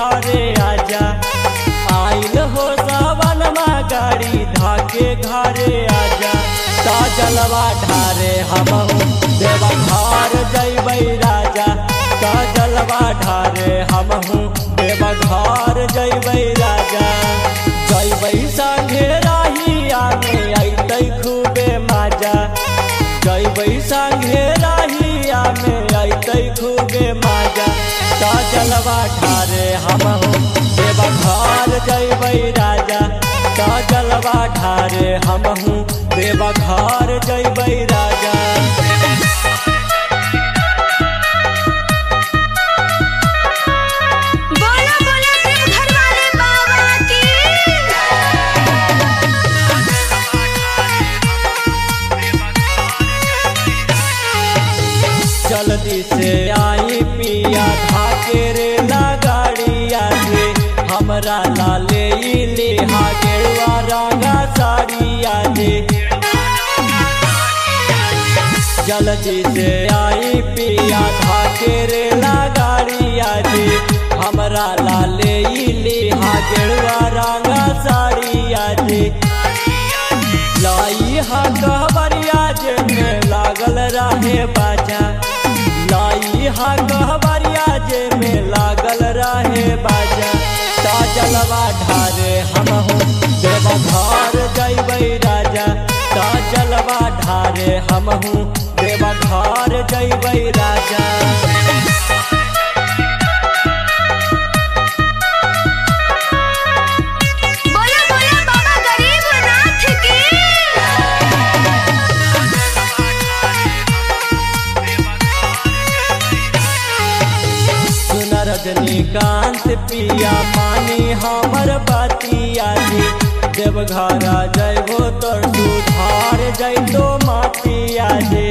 घरे आजा। आइल हो सावन में गाड़ी धाके घरे आजा। ता जलवा ढारे हमहू देवा घर जइबै राजा। ता जलवा ढारे हमहू देवा घर जइबै राजा। जइबै संगे राहिया में अइतै खूबे मजा। जइबै संगे राहिया में अइतै खूबे मजा। ता जलवा ढारे हमहू देवा घर जइबै राजा। ता जलवा ढारे हमहू देवा घर जइबै राजा। जल्दी से आई पिया धाके रे ला गाड़िया से। हमरा लाले लिहा गेरुआ रंगा साड़िया दे। जल्दी से आई पिया धाके रे ला गाड़िया दे। हमरा लाले लिहा गेरुआ रंगा साड़िया दे। लाई हा कहबरिया जे में लागल रहे बाजा। लाई हा कहबरिया जे में लागल रहे बाजा। ता जलवा ढारे हमहू देवा घर जइबै राजा। ता जलवा ढारे हमहू देवा घर जइबै राजा। रजनीकांत पिया मानी हमर बातिया दे। देवघरा जइबो तोर सुधार जइतो मातिया दे।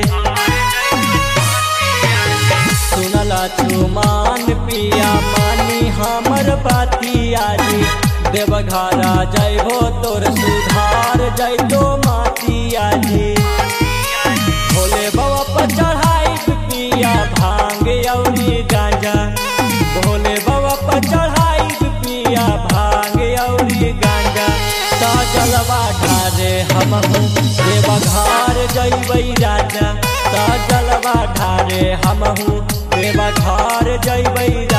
सुनला चुमान पिया मानी हमर बातिया दे। देवघरा जइबो तोर सुधार जइतो मातिया दे। भोले बाबा पर चढ़ाई पिया भांग औरी गांजा। भोले बाबा पर चढ़ाई पिया भांग औरी गांजा। ता जलवा ढारे हमहू देवा घर जइबै राजा। ता जलवा ढारे हमहू देवा घर जइबै।